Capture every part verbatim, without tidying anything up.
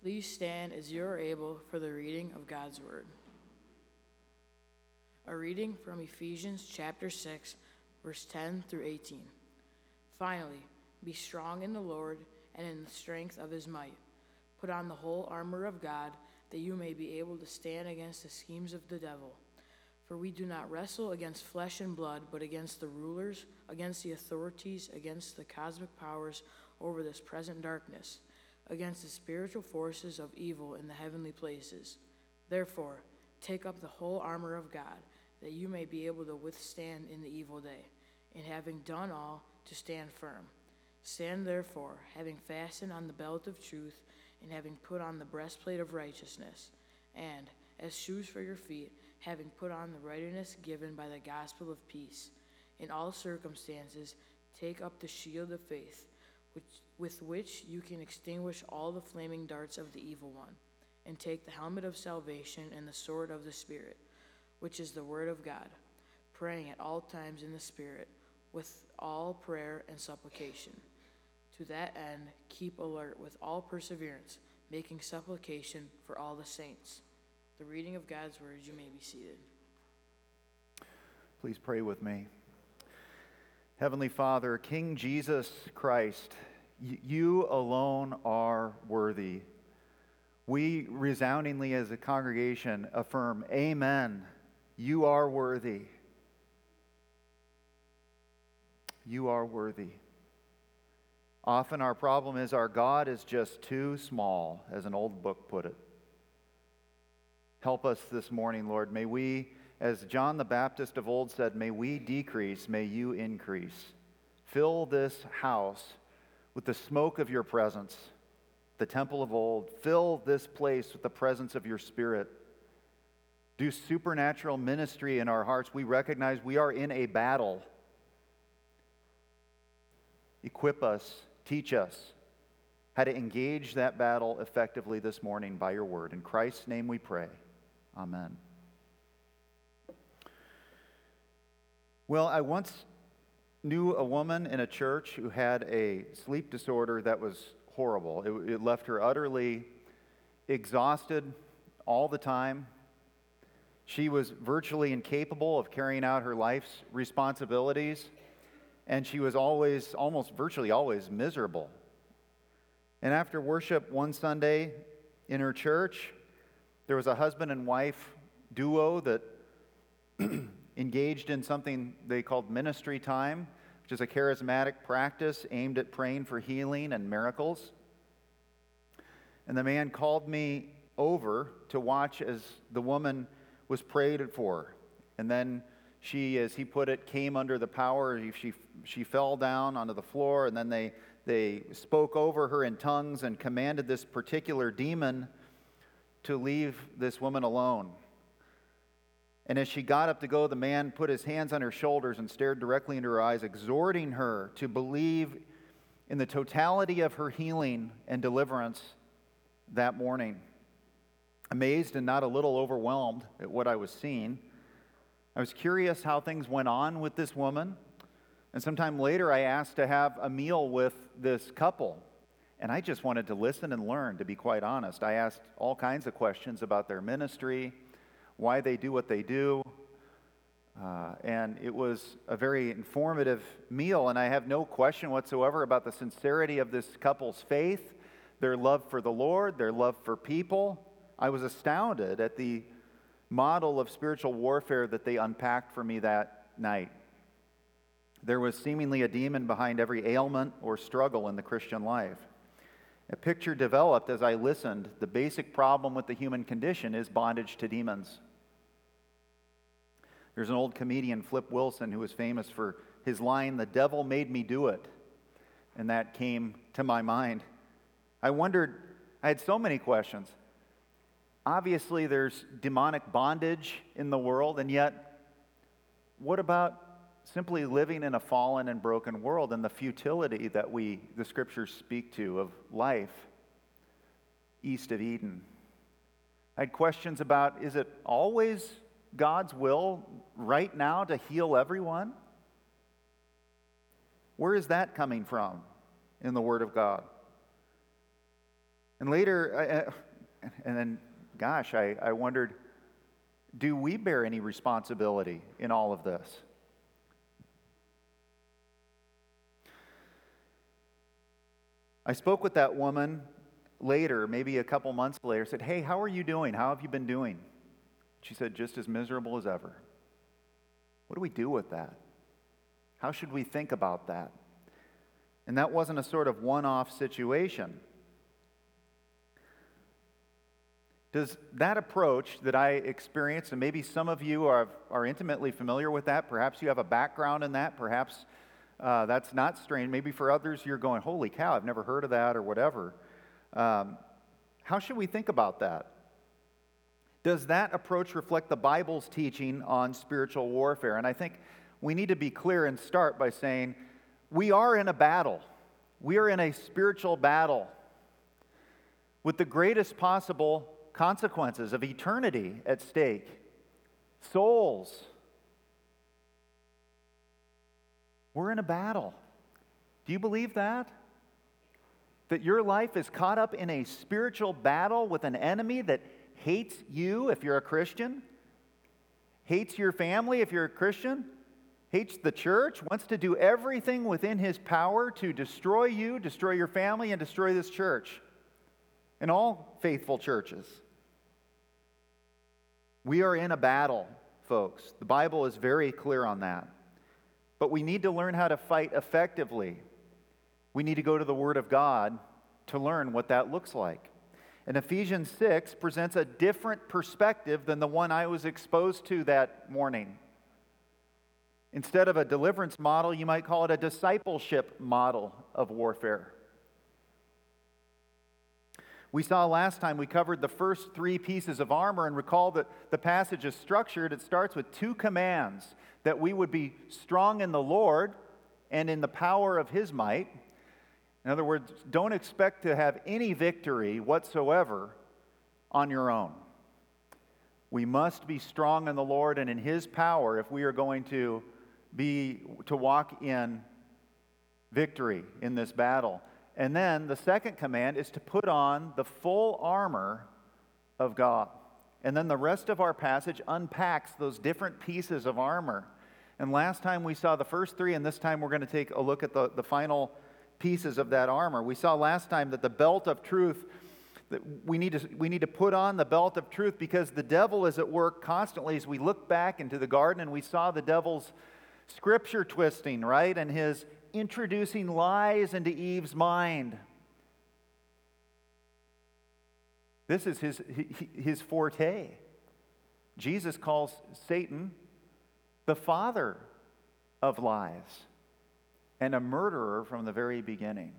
Please stand as you are able for the reading of God's Word. A reading from Ephesians chapter six, verse ten through eighteen. Finally, be strong in the Lord and in the strength of his might. Put on the whole armor of God, that you may be able to stand against the schemes of the devil. For we do not wrestle against flesh and blood, but against the rulers, against the authorities, against the cosmic powers over this present darkness, against the spiritual forces of evil in the heavenly places. Therefore, take up the whole armor of God, that you may be able to withstand in the evil day, and having done all, to stand firm. Stand therefore, having fastened on the belt of truth, and having put on the breastplate of righteousness, and, as shoes for your feet, having put on the readiness given by the gospel of peace. In all circumstances, take up the shield of faith, which, with which you can extinguish all the flaming darts of the evil one, and take the helmet of salvation and the sword of the Spirit, which is the word of God, praying at all times in the Spirit, with all prayer and supplication. To that end, keep alert with all perseverance, making supplication for all the saints. The reading of God's word, you may be seated. Please pray with me. Heavenly Father, King Jesus Christ, y- you alone are worthy. We resoundingly as a congregation affirm, Amen. You are worthy. You are worthy. Often our problem is our God is just too small, as an old book put it. Help us this morning, Lord. May we, as John the Baptist of old said, may we decrease, may you increase. Fill this house with the smoke of your presence, the temple of old. Fill this place with the presence of your Spirit. Do supernatural ministry in our hearts. We recognize we are in a battle. Equip us, teach us how to engage that battle effectively this morning by your word. In Christ's name we pray. Amen. Well, I once knew a woman in a church who had a sleep disorder that was horrible. It, it left her utterly exhausted all the time. She was virtually incapable of carrying out her life's responsibilities, and she was always, almost virtually always, miserable. And after worship one Sunday in her church, there was a husband and wife duo that engaged in something they called ministry time, which is a charismatic practice aimed at praying for healing and miracles. And the man called me over to watch as the woman was prayed for. And then she, as he put it, came under the power. She, she fell down onto the floor, and then they, they spoke over her in tongues and commanded this particular demon to leave this woman alone. And as she got up to go, the man put his hands on her shoulders and stared directly into her eyes, exhorting her to believe in the totality of her healing and deliverance that morning. Amazed and not a little overwhelmed at what I was seeing, I was curious how things went on with this woman. And sometime later, I asked to have a meal with this couple. And I just wanted to listen and learn, to be quite honest. I asked all kinds of questions about their ministry, why they do what they do. Uh, and it was a very informative meal, and I have no question whatsoever about the sincerity of this couple's faith, their love for the Lord, their love for people. I was astounded at the model of spiritual warfare that they unpacked for me that night. There was seemingly a demon behind every ailment or struggle in the Christian life. A picture developed as I listened. The basic problem with the human condition is bondage to demons. There's an old comedian, Flip Wilson, who was famous for his line, "The devil made me do it." And that came to my mind. I wondered, I had so many questions. Obviously, there's demonic bondage in the world, and yet, what about simply living in a fallen and broken world and the futility that we, the scriptures speak to of life east of Eden? I had questions about, is it always God's will right now to heal everyone? Where is that coming from in the Word of God? And later, I, and then, gosh, I, I wondered, do we bear any responsibility in all of this? I spoke with that woman later, maybe a couple months later, said, hey, how are you doing? How have you been doing? She said, just as miserable as ever. What do we do with that? How should we think about that? And that wasn't a sort of one-off situation. Does that approach that I experienced, and maybe some of you are, are intimately familiar with that, perhaps you have a background in that, perhaps uh, that's not strange. Maybe for others you're going, holy cow, I've never heard of that or whatever. Um, how should we think about that? Does that approach reflect the Bible's teaching on spiritual warfare? And I think we need to be clear and start by saying we are in a battle. We are in a spiritual battle with the greatest possible consequences of eternity at stake. Souls. We're in a battle. Do you believe that? That your life is caught up in a spiritual battle with an enemy that hates you if you're a Christian, hates your family if you're a Christian, hates the church, wants to do everything within his power to destroy you, destroy your family, and destroy this church and all faithful churches. We are in a battle, folks. The Bible is very clear on that. But we need to learn how to fight effectively. We need to go to the Word of God to learn what that looks like. And Ephesians six presents a different perspective than the one I was exposed to that morning. Instead of a deliverance model, you might call it a discipleship model of warfare. We saw last time we covered the first three pieces of armor, and recall that the passage is structured. It starts with two commands: that we would be strong in the Lord and in the power of His might. In other words, don't expect to have any victory whatsoever on your own. We must be strong in the Lord and in His power if we are going to be to walk in victory in this battle. And then the second command is to put on the full armor of God. And then the rest of our passage unpacks those different pieces of armor. And last time we saw the first three, and this time we're going to take a look at the, the final pieces of that armor. We saw last time that the belt of truth, that we need to we need to put on the belt of truth because the devil is at work constantly. As we look back into the garden and we saw the devil's scripture twisting, right? And his introducing lies into Eve's mind. This is his his forte. Jesus calls Satan the father of lies and a murderer from the very beginning.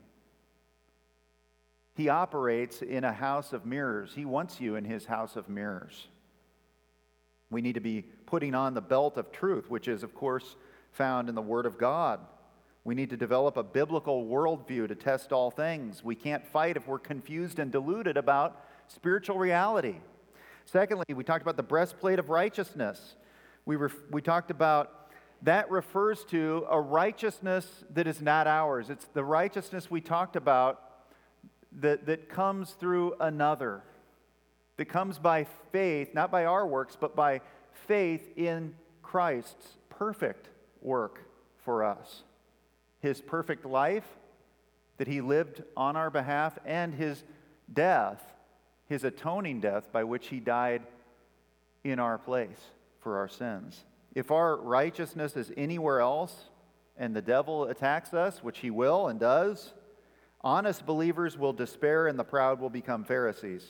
He operates in a house of mirrors. He wants you in his house of mirrors. We need to be putting on the belt of truth, which is, of course, found in the Word of God. We need to develop a biblical worldview to test all things. We can't fight if we're confused and deluded about spiritual reality. Secondly, we talked about the breastplate of righteousness. We, ref- we talked about that refers to a righteousness that is not ours. It's the righteousness we talked about that, that comes through another, that comes by faith, not by our works, but by faith in Christ's perfect work for us. His perfect life that He lived on our behalf, and His death, His atoning death by which He died in our place for our sins. If our righteousness is anywhere else and the devil attacks us, which he will and does, honest believers will despair and the proud will become Pharisees.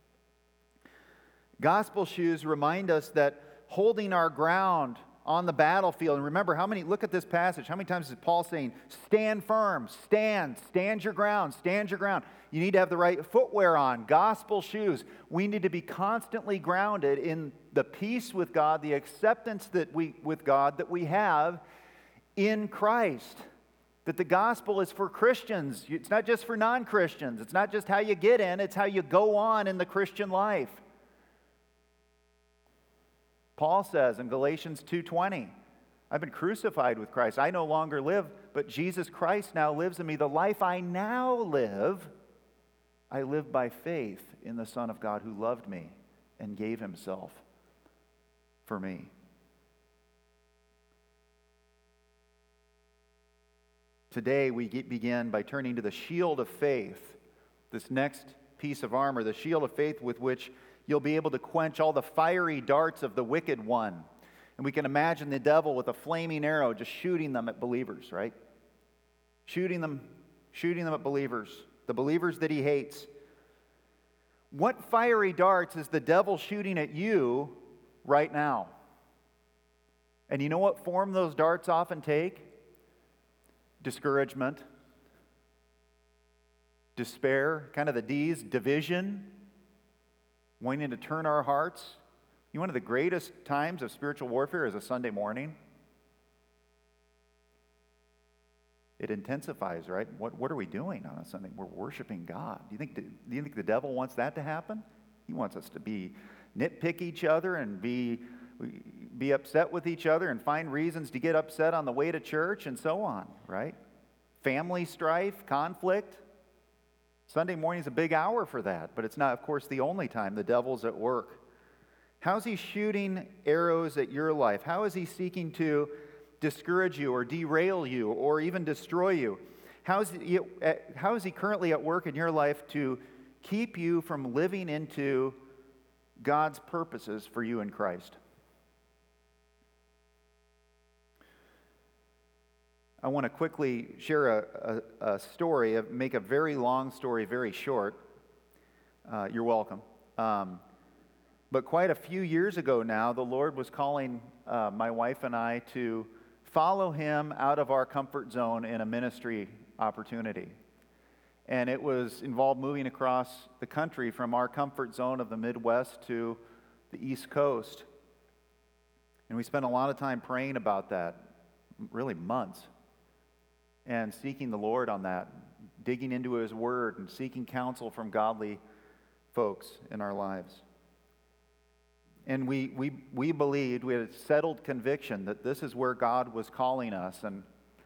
Gospel shoes remind us that holding our ground on the battlefield, and remember how many, look at this passage, how many times is Paul saying, stand firm, stand, stand your ground, stand your ground. You need to have the right footwear on, gospel shoes. We need to be constantly grounded in the peace with God, the acceptance that we with God that we have in Christ. That the gospel is for Christians. It's not just for non-Christians. It's not just how you get in, it's how you go on in the Christian life. Paul says in Galatians two twenty, I've been crucified with Christ. I no longer live, but Jesus Christ now lives in me. The life I now live, I live by faith in the Son of God who loved me and gave himself for me. Today we get, begin by turning to the shield of faith, this next piece of armor, the shield of faith with which you'll be able to quench all the fiery darts of the wicked one. And we can imagine the devil with a flaming arrow just shooting them at believers, right? Shooting them, shooting them at believers, the believers that he hates. What fiery darts is the devil shooting at you right now? And you know what form those darts often take? Discouragement, despair, kind of the D's, division, wanting to turn our hearts. You know, one of the greatest times of spiritual warfare is a Sunday morning. It intensifies, right? What, what are we doing on a Sunday? We're worshiping God. Do you think, do you think the devil wants that to happen? He wants us to be nitpick each other and be, be upset with each other and find reasons to get upset on the way to church and so on, right? Family strife, conflict. Sunday morning is a big hour for that, but it's not, of course, the only time the devil's at work. How's he shooting arrows at your life? How is he seeking to discourage you or derail you or even destroy you? How is he, how is he currently at work in your life to keep you from living into God's purposes for you in Christ? I want to quickly share a, a, a story, make a very long story very short. Uh, you're welcome. Um, but quite a few years ago now, the Lord was calling uh, my wife and I to follow him out of our comfort zone in a ministry opportunity. And it was involved moving across the country from our comfort zone of the Midwest to the East Coast. And we spent a lot of time praying about that, really months, and seeking the Lord on that, digging into his word and seeking counsel from godly folks in our lives. And we, we, we believed, we had a settled conviction that this is where God was calling us. And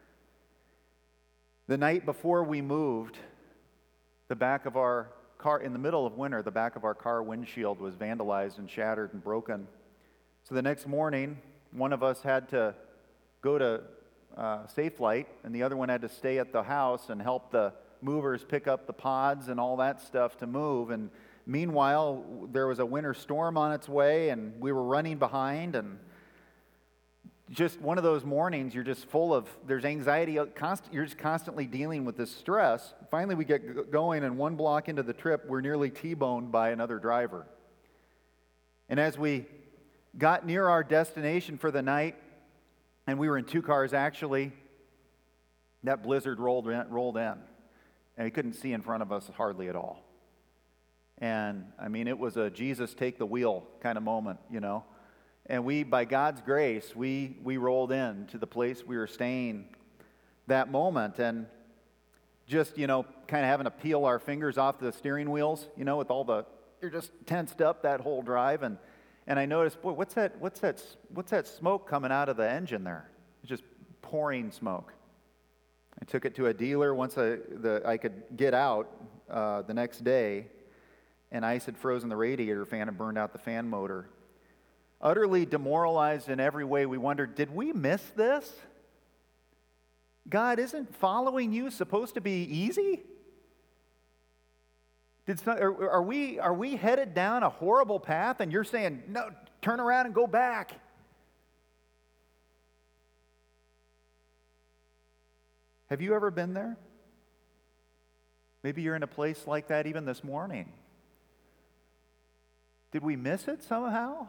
the night before we moved, the back of our car, in the middle of winter, the back of our car windshield was vandalized and shattered and broken. So the next morning, one of us had to go to uh, Safe Light, and the other one had to stay at the house and help the movers pick up the pods and all that stuff to move. And meanwhile, there was a winter storm on its way, and we were running behind, and just one of those mornings, you're just full of, there's anxiety, const, you're just constantly dealing with this stress. Finally, we get going, and one block into the trip, we're nearly T-boned by another driver. And as we got near our destination for the night, and we were in two cars actually, that blizzard rolled in, rolled in, and we couldn't see in front of us hardly at all. And, I mean, it was a Jesus take the wheel kind of moment, you know. And we, by God's grace, we, we rolled in to the place we were staying that moment. And just, you know, kind of having to peel our fingers off the steering wheels, you know, with all the, you're just tensed up that whole drive. And, and I noticed, boy, what's that, what's that, what's that smoke coming out of the engine there? It's just pouring smoke. I took it to a dealer once I, the, I could get out uh, the next day. And ice had frozen the radiator fan and burned out the fan motor. Utterly demoralized in every way, we wondered, did we miss this? God, isn't following you supposed to be easy? Did some, are, are, we, are we headed down a horrible path and you're saying, no, turn around and go back? Have you ever been there? Maybe you're in a place like that even this morning. Did we miss it somehow?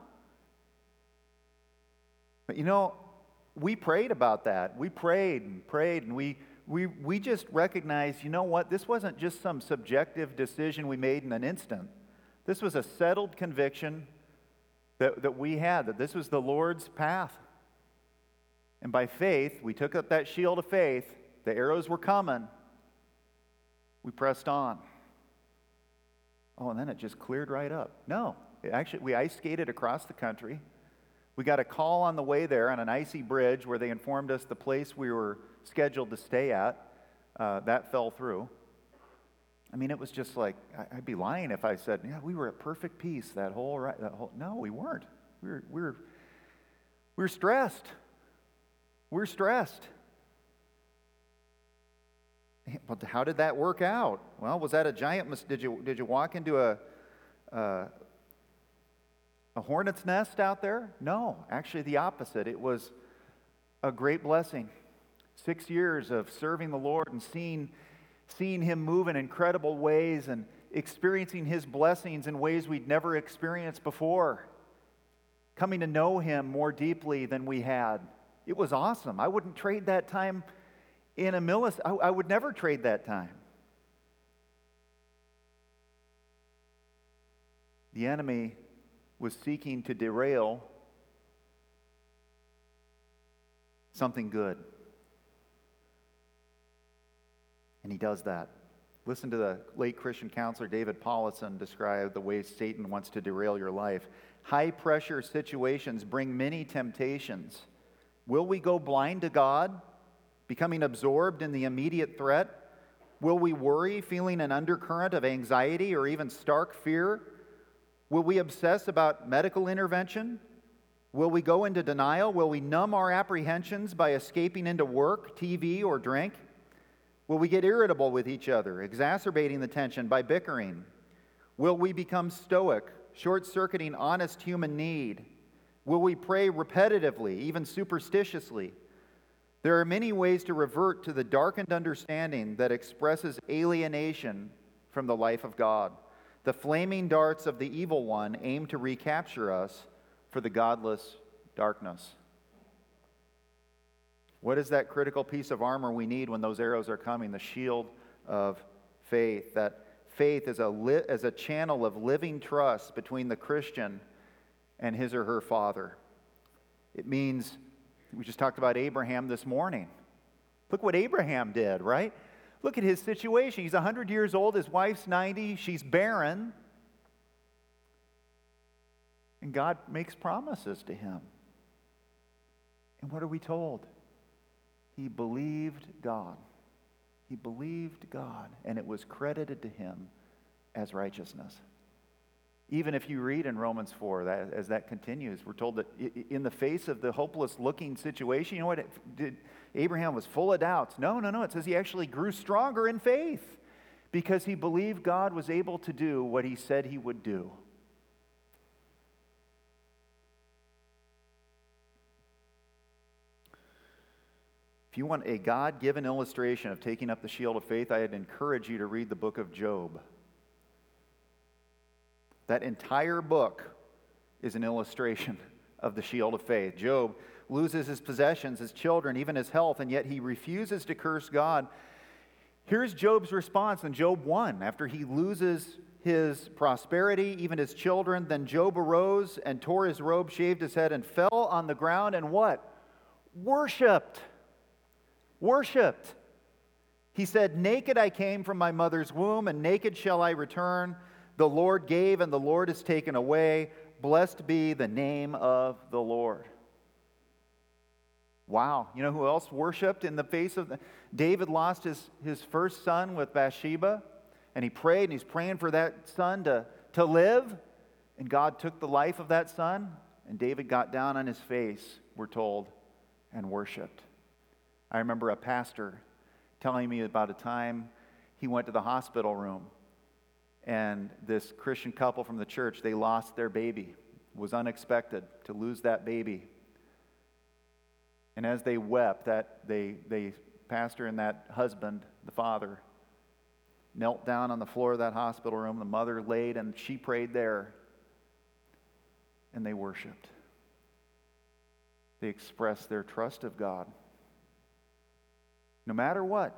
But you know, we prayed about that. We prayed and prayed, and we, we, we just recognized, you know what? This wasn't just some subjective decision we made in an instant. This was a settled conviction that, that we had, that this was the Lord's path. And by faith, we took up that shield of faith. The arrows were coming. We pressed on. Oh, and then it just cleared right up. No. Actually, we ice skated across the country. We got a call on the way there on an icy bridge where they informed us the place we were scheduled to stay at, uh, that fell through. I mean, it was just like, I'd be lying if I said, yeah, we were at perfect peace that whole, that whole no, we weren't. We were, we were, we were stressed. We were stressed. But how did that work out? Well, was that a giant mis- did you did you walk into a uh, a hornet's nest out there? No, actually the opposite. It was a great blessing. Six years of serving the Lord and seeing seeing Him move in incredible ways and experiencing His blessings in ways we'd never experienced before. Coming to know Him more deeply than we had. It was awesome. I wouldn't trade that time in a millis. I, I would never trade that time. The enemy was seeking to derail something good. And he does that. Listen to the late Christian counselor David Paulison describe the ways Satan wants to derail your life. High-pressure situations bring many temptations. Will we go blind to God, becoming absorbed in the immediate threat? Will we worry, feeling an undercurrent of anxiety or even stark fear? Will we obsess about medical intervention? Will we go into denial? Will we numb our apprehensions by escaping into work, T V, or drink? Will we get irritable with each other, exacerbating the tension by bickering? Will we become stoic, short-circuiting honest human need? Will we pray repetitively, even superstitiously? There are many ways to revert to the darkened understanding that expresses alienation from the life of God. The flaming darts of the evil one aim to recapture us for the godless darkness. What is that critical piece of armor we need when those arrows are coming? The shield of faith. That faith is a, li- as a channel of living trust between the Christian and his or her Father. It means, we just talked about Abraham this morning. Look what Abraham did, right? Look at his situation. He's one hundred years old, his wife's ninety, she's barren. And God makes promises to him. And what are we told? He believed God. He believed God, and it was credited to him as righteousness. Even if you read in Romans four, that, as that continues, we're told that in the face of the hopeless-looking situation, you know what? It, did, Abraham was full of doubts. No, no, no. It says he actually grew stronger in faith because he believed God was able to do what he said he would do. If you want a God-given illustration of taking up the shield of faith, I'd encourage you to read the book of Job. That entire book is an illustration of the shield of faith. Job loses his possessions, his children, even his health, and yet he refuses to curse God. Here's Job's response in Job one. After he loses his prosperity, even his children, then Job arose and tore his robe, shaved his head, and fell on the ground and what? Worshipped. Worshipped. He said, "Naked I came from my mother's womb, and naked shall I return. The Lord gave, and the Lord has taken away. Blessed be the name of the Lord." Wow. You know who else worshipped in the face of the... David lost his, his first son with Bathsheba, and he prayed, and he's praying for that son to, to live, and God took the life of that son, and David got down on his face, we're told, and worshipped. I remember a pastor telling me about a time he went to the hospital room, and this Christian couple from the church, they lost their baby. It was unexpected to lose that baby. And as they wept, that they, they pastor and that husband, the father, knelt down on the floor of that hospital room. The mother laid, and she prayed there, and they worshiped. They expressed their trust of God. No matter what.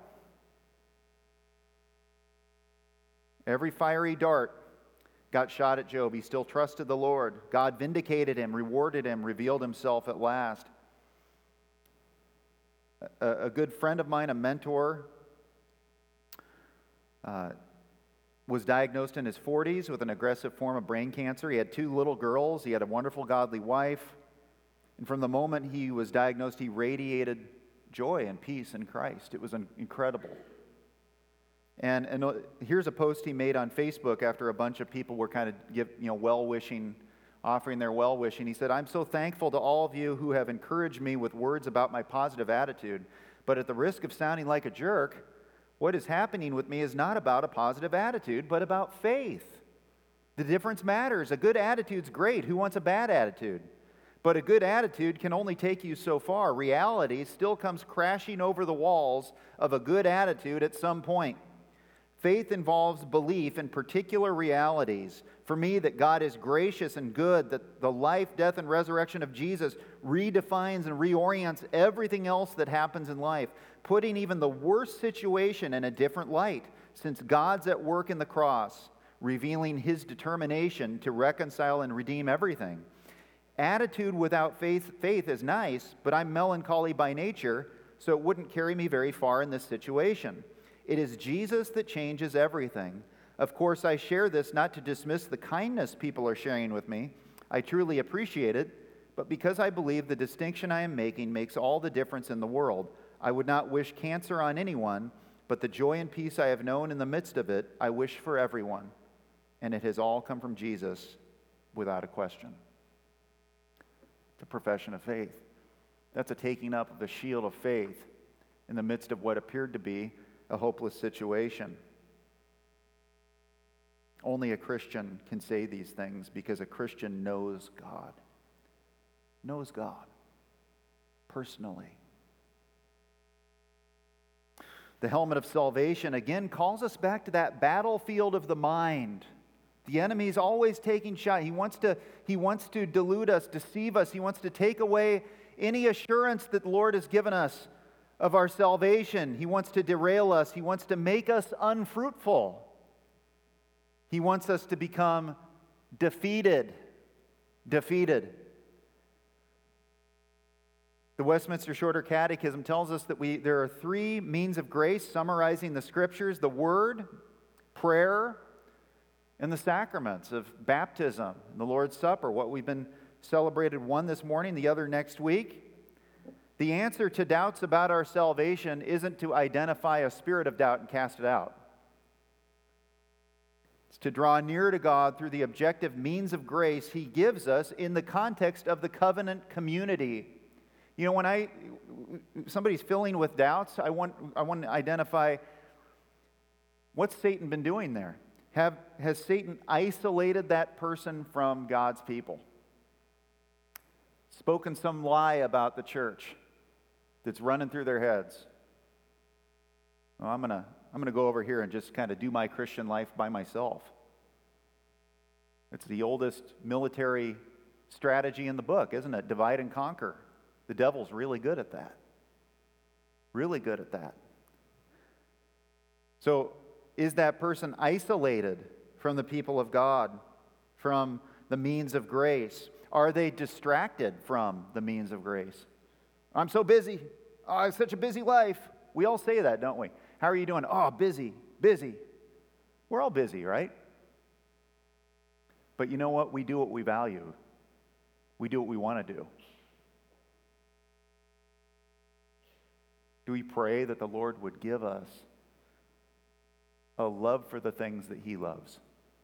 Every fiery dart got shot at Job. He still trusted the Lord. God vindicated him, rewarded him, revealed himself at last. A, a good friend of mine, a mentor, uh, was diagnosed in his forties with an aggressive form of brain cancer. He had two little girls. He had a wonderful, godly wife. And from the moment he was diagnosed, he radiated joy and peace in Christ. It was incredible. And, and uh, here's a post he made on Facebook after a bunch of people were kind of give, you know, well-wishing, offering their well-wishing. He said, "I'm so thankful to all of you who have encouraged me with words about my positive attitude. But at the risk of sounding like a jerk, what is happening with me is not about a positive attitude, but about faith. The difference matters. A good attitude's great. Who wants a bad attitude? But a good attitude can only take you so far. Reality still comes crashing over the walls of a good attitude at some point. Faith involves belief in particular realities. For me, that God is gracious and good, that the life, death, and resurrection of Jesus redefines and reorients everything else that happens in life, putting even the worst situation in a different light, since God's at work in the cross, revealing His determination to reconcile and redeem everything. Attitude without faith, faith is nice, but I'm melancholy by nature, so it wouldn't carry me very far in this situation. It is Jesus that changes everything. Of course, I share this not to dismiss the kindness people are sharing with me. I truly appreciate it, but because I believe the distinction I am making makes all the difference in the world. I would not wish cancer on anyone, but the joy and peace I have known in the midst of it, I wish for everyone. And it has all come from Jesus without a question." It's a profession of faith. That's a taking up of the shield of faith in the midst of what appeared to be a hopeless situation. Only a Christian can say these things because a Christian knows God. Knows God personally. The helmet of salvation again calls us back to that battlefield of the mind. The enemy's always taking shot. He wants to, he wants to delude us, deceive us. He wants to take away any assurance that the Lord has given us of our salvation. He wants to derail us. He wants to make us unfruitful. He wants us to become defeated. Defeated. The Westminster Shorter Catechism tells us that we there are three means of grace summarizing the Scriptures: the Word, prayer, and the sacraments of baptism and the Lord's Supper. What we've been celebrated one this morning, the other next week. The answer to doubts about our salvation isn't to identify a spirit of doubt and cast it out. It's to draw near to God through the objective means of grace He gives us in the context of the covenant community. You know, when I somebody's filling with doubts, I want I want to identify, what's Satan been doing there? Have has Satan isolated that person from God's people? Spoken some lie about the church that's running through their heads. Well, I'm gonna I'm gonna go over here and just kind of do my Christian life by myself. It's the oldest military strategy in the book, isn't it? Divide and conquer. The devil's really good at that. Really good at that. So, is that person isolated from the people of God, from the means of grace? Are they distracted from the means of grace? I'm so busy. Oh, I have such a busy life. We all say that, don't we? How are you doing? Oh, busy, busy. We're all busy, right? But you know what? We do what we value. We do what we want to do. Do we pray that the Lord would give us a love for the things that He loves?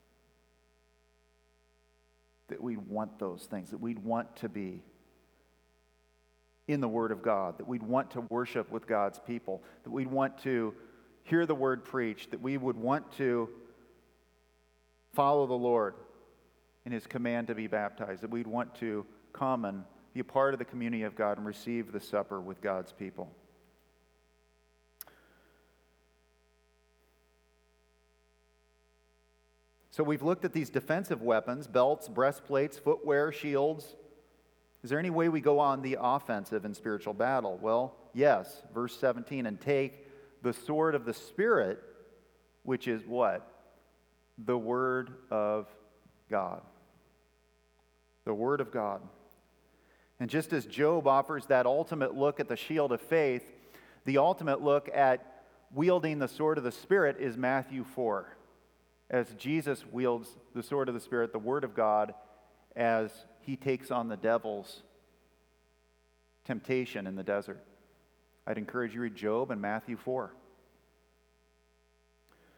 That we'd want those things, that we'd want to be in the Word of God, that we'd want to worship with God's people, that we'd want to hear the Word preached, that we would want to follow the Lord in His command to be baptized, that we'd want to come and be a part of the community of God and receive the supper with God's people. So we've looked at these defensive weapons: belts, breastplates, footwear, shields. Is there any way we go on the offensive in spiritual battle? Well, yes. Verse seventeen, and take the sword of the Spirit, which is what? The Word of God. The Word of God. And just as Job offers that ultimate look at the shield of faith, the ultimate look at wielding the sword of the Spirit is Matthew four. As Jesus wields the sword of the Spirit, the Word of God, as He takes on the devil's temptation in the desert. I'd encourage you to read Job and Matthew four.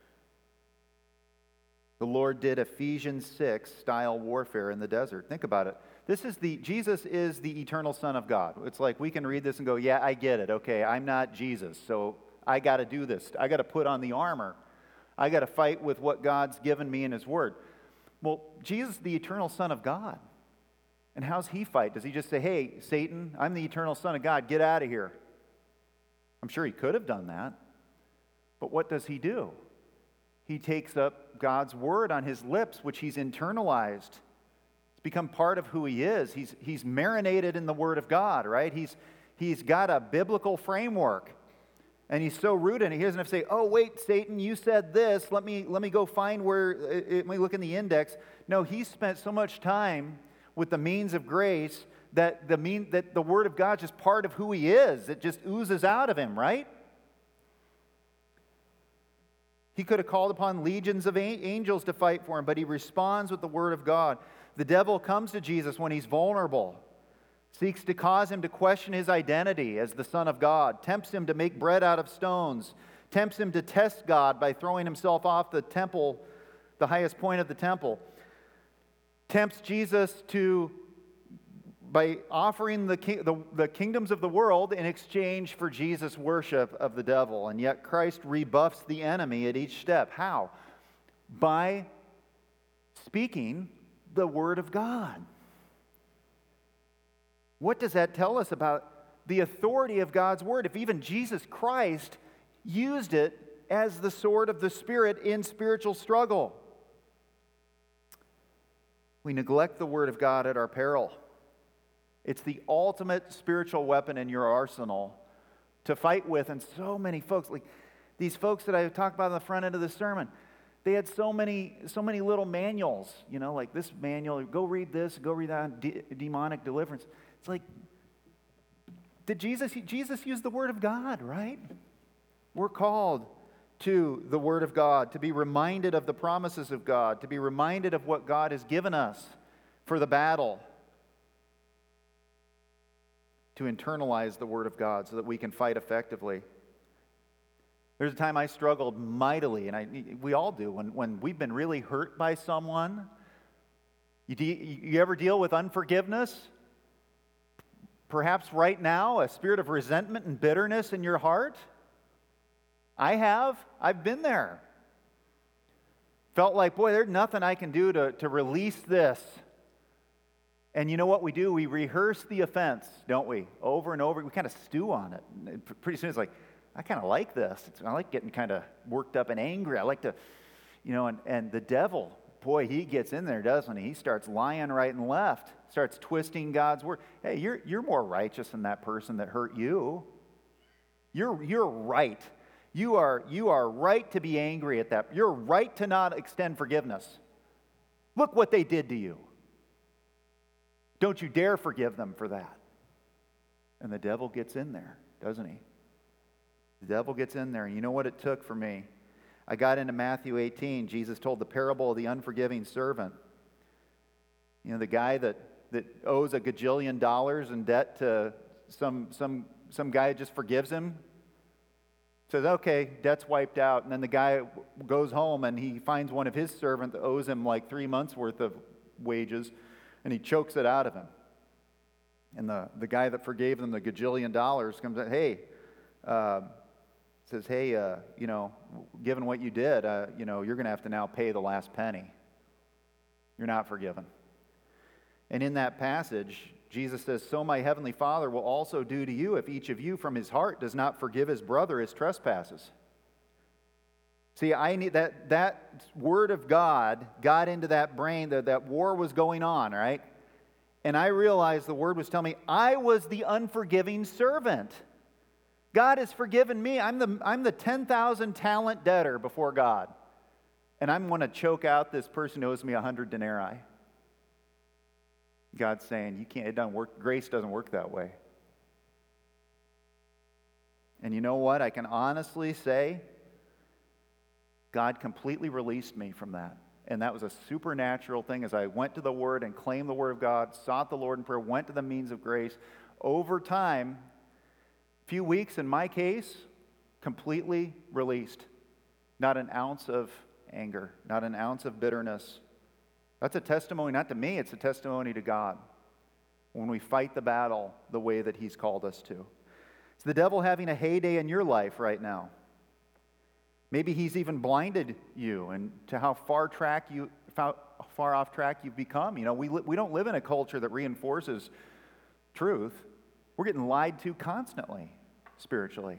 The Lord did Ephesians six style warfare in the desert. Think about it. This is the, Jesus is the eternal Son of God. It's like we can read this and go, yeah, I get it. Okay, I'm not Jesus, so I got to do this. I got to put on the armor. I got to fight with what God's given me in His Word. Well, Jesus, the eternal Son of God. And how's He fight? Does He just say, hey, Satan, I'm the eternal Son of God, get out of here? I'm sure He could have done that. But what does He do? He takes up God's Word on His lips, which He's internalized. It's become part of who He is. He's, he's marinated in the Word of God, right? He's, he's got a biblical framework. And He's so rooted in it, He doesn't have to say, oh, wait, Satan, you said this. Let me, let me go find where, let me look in the index. No, He spent so much time with the means of grace that the, mean, that the Word of God is just part of who He is. It just oozes out of Him, right? He could have called upon legions of angels to fight for Him, but He responds with the Word of God. The devil comes to Jesus when He's vulnerable, seeks to cause Him to question His identity as the Son of God, tempts Him to make bread out of stones, tempts Him to test God by throwing Himself off the temple, the highest point of the temple, tempts Jesus to by offering the, the, the kingdoms of the world in exchange for Jesus' worship of the devil. And yet Christ rebuffs the enemy at each step. How? By speaking the Word of God. What does that tell us about the authority of God's Word? If even Jesus Christ used it as the sword of the Spirit in spiritual struggle. We neglect the Word of God at our peril. It's the ultimate spiritual weapon in your arsenal to fight with. And so many folks, like these folks that I talked about on the front end of the sermon, they had so many, so many little manuals, you know, like this manual, go read this, go read that, de- demonic deliverance. It's like, did Jesus, Jesus use the Word of God, right? We're called to the Word of God, to be reminded of the promises of God, to be reminded of what God has given us for the battle, to internalize the Word of God so that we can fight effectively. There's a time I struggled mightily, and I, we all do, when, when we've been really hurt by someone. You, de- you ever deal with unforgiveness? Perhaps right now, a spirit of resentment and bitterness in your heart? I have. I've been there. Felt like, boy, there's nothing I can do to, to release this. And you know what we do? We rehearse the offense, don't we? Over and over. We kind of stew on it. And pretty soon it's like, I kind of like this. It's, I like getting kind of worked up and angry. I like to, you know, and, and the devil, boy, he gets in there, doesn't he? He starts lying right and left, starts twisting God's word. Hey, you're, you're more righteous than that person that hurt you. You're, you're right. You are, you are right to be angry at that. You're right to not extend forgiveness. Look what they did to you. Don't you dare forgive them for that. And the devil gets in there, doesn't he? The devil gets in there. And you know what it took for me? I got into Matthew eighteen. Jesus told the parable of the unforgiving servant. You know, the guy that, that owes a gajillion dollars in debt to some, some, some guy just forgives him. Says, okay, debt's wiped out. And then the guy goes home and he finds one of his servants that owes him like three months worth of wages. And he chokes it out of him. And the, the guy that forgave them the gajillion dollars comes in, hey, uh, says, hey, uh, you know, given what you did, uh, you know, you're going to have to now pay the last penny. You're not forgiven. And in that passage, Jesus says, so my heavenly Father will also do to you if each of you from his heart does not forgive his brother his trespasses. See, I need that, that word of God got into that brain, that, that war was going on, right? And I realized the word was telling me I was the unforgiving servant. God has forgiven me. I'm the, I'm the ten thousand talent debtor before God. And I'm going to choke out this person who owes me one hundred denarii. God's saying, you can't, it doesn't work, grace doesn't work that way. And you know what? I can honestly say, God completely released me from that. And that was a supernatural thing as I went to the Word and claimed the Word of God, sought the Lord in prayer, went to the means of grace. Over time, a few weeks in my case, completely released. Not an ounce of anger, not an ounce of bitterness. That's a testimony not to me, it's a testimony to God when we fight the battle the way that He's called us to. Is the devil having a heyday in your life right now? Maybe he's even blinded you and to how far track you how far off track you've become. You know, we li- we don't live in a culture that reinforces truth. We're getting lied to constantly spiritually.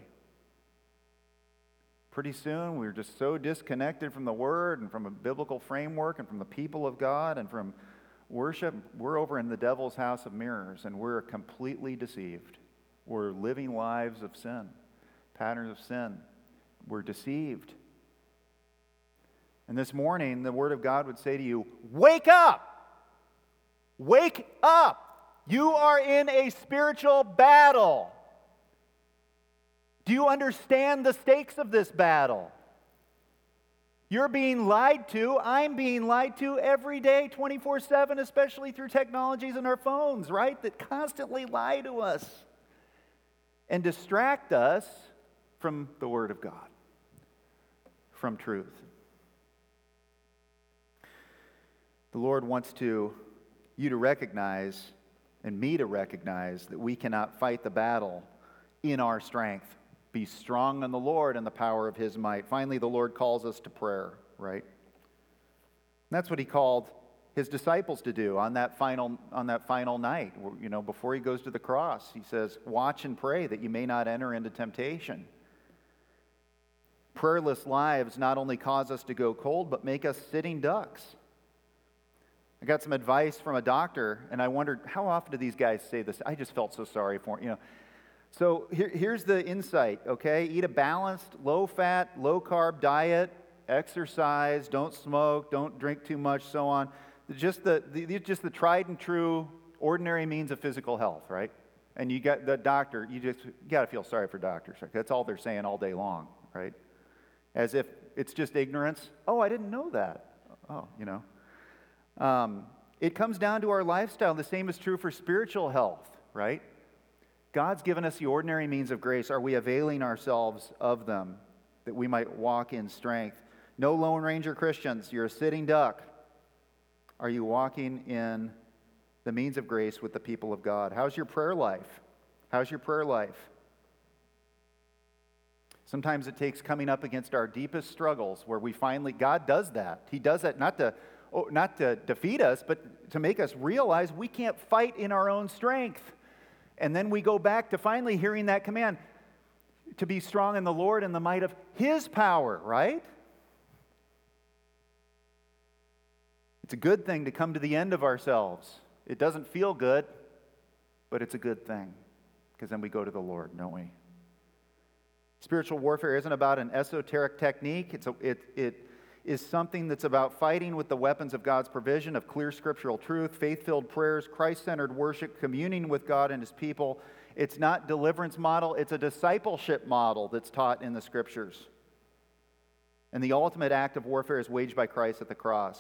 Pretty soon, we're just so disconnected from the Word and from a biblical framework and from the people of God and from worship. We're over in the devil's house of mirrors, and we're completely deceived. We're living lives of sin, patterns of sin. We're deceived. And this morning, the Word of God would say to you, wake up! Wake up! You are in a spiritual battle. Do you understand the stakes of this battle? You're being lied to. I'm being lied to every day, twenty-four seven, especially through technologies and our phones, right? That constantly lie to us and distract us from the Word of God, from truth. The Lord wants to you to recognize and me to recognize that we cannot fight the battle in our strength. Be strong in the Lord and the power of His might. Finally, the Lord calls us to prayer, right? And that's what He called His disciples to do on that final on that final night. You know, before He goes to the cross, He says, "Watch and pray that you may not enter into temptation." Prayerless lives not only cause us to go cold, but make us sitting ducks. I got some advice from a doctor, and I wondered, how often do these guys say this? I just felt so sorry for them, you know. So here, here's the insight, okay? Eat a balanced, low-fat, low-carb diet, exercise, don't smoke, don't drink too much, so on. Just the, the just the tried and true, ordinary means of physical health, right? And you got the doctor, you just you got to feel sorry for doctors. Right? That's all they're saying all day long, right? As if it's just ignorance. Oh, I didn't know that. Oh, you know. Um, it comes down to our lifestyle. The same is true for spiritual health, right? God's given us the ordinary means of grace. Are we availing ourselves of them that we might walk in strength? No Lone Ranger Christians. You're a sitting duck. Are you walking in the means of grace with the people of God? How's your prayer life? How's your prayer life? Sometimes it takes coming up against our deepest struggles where we finally, God does that. He does that not to, oh, not to defeat us, but to make us realize we can't fight in our own strength. And then we go back to finally hearing that command to be strong in the Lord and the might of His power, right? It's a good thing to come to the end of ourselves. It doesn't feel good, but it's a good thing because then we go to the Lord, don't we? Spiritual warfare isn't about an esoteric technique. It's a, it, it is something that's about fighting with the weapons of God's provision of clear scriptural truth, faith-filled prayers, Christ-centered worship, communing with God and His people. It's not deliverance model, it's a discipleship model that's taught in the Scriptures. And the ultimate act of warfare is waged by Christ at the cross.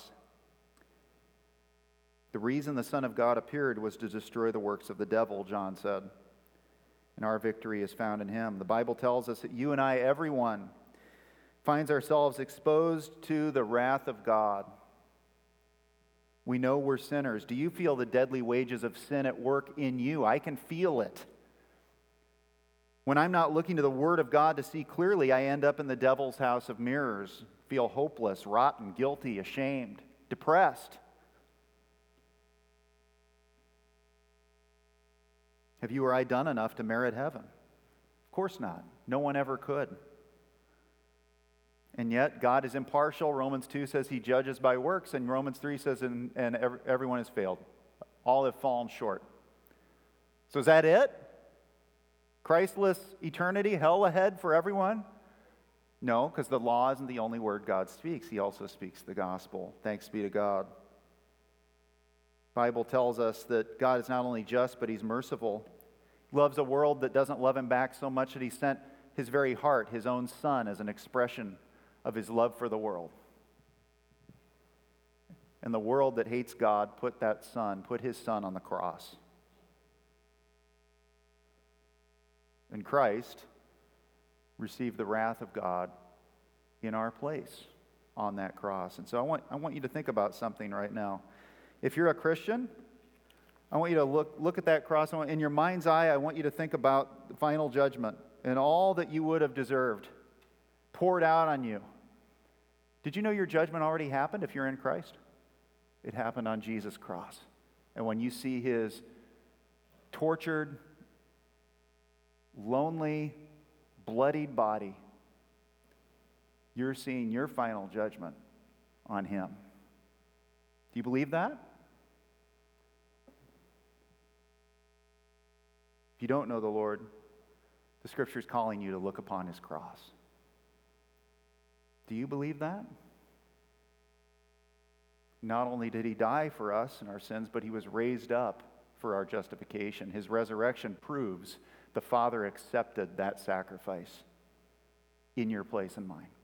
The reason the Son of God appeared was to destroy the works of the devil, John said. And our victory is found in Him. The Bible tells us that you and I, everyone, finds ourselves exposed to the wrath of God. We know we're sinners. Do you feel the deadly wages of sin at work in you? I can feel it. When I'm not looking to the Word of God to see clearly, I end up in the devil's house of mirrors, feel hopeless, rotten, guilty, ashamed, depressed. Have you or I done enough to merit heaven? Of course not. No one ever could. And yet, God is impartial. Romans two says He judges by works, and Romans three says, and, and every, everyone has failed. All have fallen short. So is that it? Christless eternity, hell ahead for everyone? No, because the law isn't the only word God speaks. He also speaks the gospel. Thanks be to God. The Bible tells us that God is not only just, but He's merciful. He loves a world that doesn't love Him back so much that He sent His very heart, His own Son, as an expression of His love for the world. And the world that hates God put that Son, put His Son on the cross. And Christ received the wrath of God in our place. on that cross. And so I want, I want you to think about something right now. If you're a Christian, I want you to look, look at that cross. I want, in your mind's eye, I want you to think about the final judgment and all that you would have deserved poured out on you. Did you know your judgment already happened if you're in Christ? It happened on Jesus' cross. And when you see his tortured, lonely, bloodied body, you're seeing your final judgment on him. Do you believe that? If you don't know the Lord, the Scripture is calling you to look upon his cross. Do you believe that? Not only did he die for us and our sins, but he was raised up for our justification. His resurrection proves the Father accepted that sacrifice in your place and mine.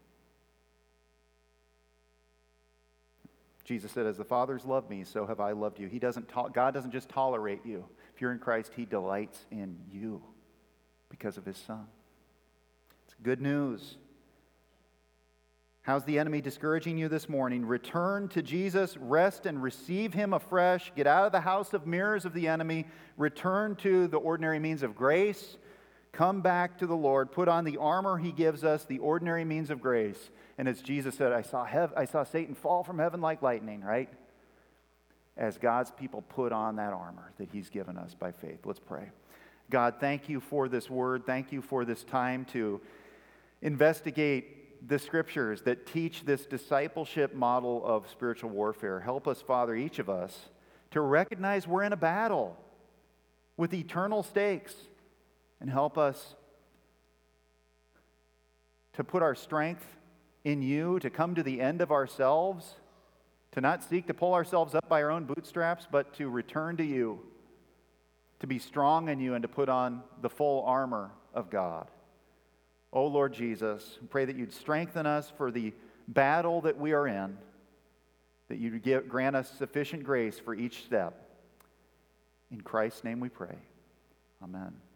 Jesus said, as the Father's loved me, so have I loved you. He doesn't to- God doesn't just tolerate you. If you're in Christ, he delights in you because of his Son. It's good news. How's the enemy discouraging you this morning? Return to Jesus, rest and receive him afresh. Get out of the house of mirrors of the enemy. Return to the ordinary means of grace. Come back to the Lord. Put on the armor he gives us, the ordinary means of grace. And as Jesus said, I saw, hev- I saw Satan fall from heaven like lightning, right? As God's people put on that armor that he's given us by faith. Let's pray. God, thank you for this word. Thank you for this time to investigate the Scriptures that teach this discipleship model of spiritual warfare. Help us, Father, each of us, to recognize we're in a battle with eternal stakes. And help us to put our strength in you, to come to the end of ourselves, to not seek to pull ourselves up by our own bootstraps, but to return to you, to be strong in you, and to put on the full armor of God. Oh, Lord Jesus, I pray that you'd strengthen us for the battle that we are in, that you'd give, grant us sufficient grace for each step. In Christ's name we pray. Amen.